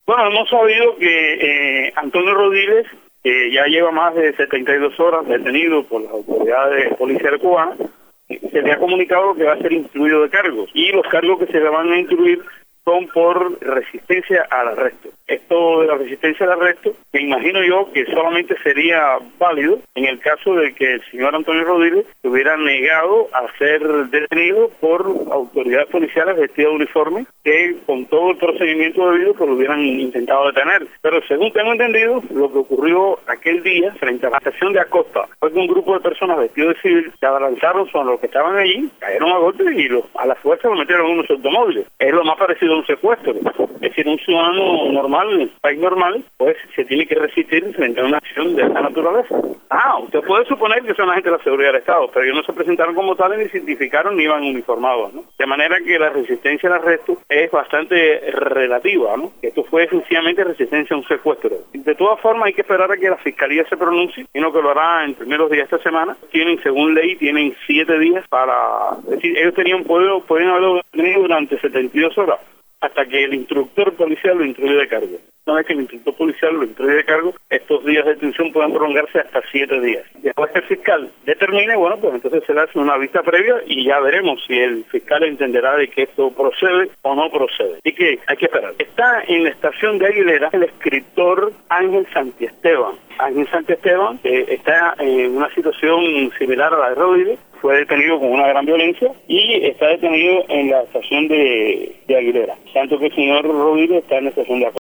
Bueno, hemos sabido que Antonio Rodiles, que ya lleva más de 72 horas detenido por las autoridades policiales cubanas, se le ha comunicado que va a ser instruido de cargos, y los cargos que se le van a instruir son por resistencia al arresto. Esto de la resistencia al arresto, me imagino yo que solamente sería válido en el caso de que el señor Antonio Rodiles se hubiera negado a ser detenido por autoridades policiales vestidas de uniforme, que con todo el procedimiento debido pues lo hubieran intentado detener. Pero según tengo entendido, lo que ocurrió aquel día frente a la estación de Acosta fue que un grupo de personas vestidos de civil se abalanzaron sobre los que estaban allí, cayeron a golpes y a la fuerza lo metieron en unos automóviles. Es lo más parecido a un secuestro. Es decir, un ciudadano normal, en un país normal, pues se tiene que resistir frente a una acción de esta naturaleza. Usted puede suponer que son agentes de la seguridad del Estado, pero ellos no se presentaron como tales, ni se identificaron, ni iban uniformados, ¿no? De manera que la resistencia al arresto es bastante relativa, ¿no? Esto fue sencillamente resistencia a un secuestro. De todas formas, hay que esperar a que la Fiscalía se pronuncie, sino que lo hará en primeros días de esta semana. Según ley, tienen 7 días para... Es decir, ellos podían haberlo tenido durante 72 horas, hasta que el instructor policial lo instruye de cargo. Una vez que el instructor policial lo instruye de cargo, estos días de detención pueden prolongarse hasta 7 días. Después que el fiscal determine, bueno, pues entonces se le hace una vista previa y ya veremos si el fiscal entenderá de que esto procede o no procede. Así que hay que esperar. Está en la estación de Aguilera el escritor Ángel Santiesteban. Ángel Santiesteban está en una situación similar a la de Rodiles. Fue detenido con una gran violencia y está detenido en la estación de Aguilera. Tanto que el señor Rodiles está en la estación de Acosta.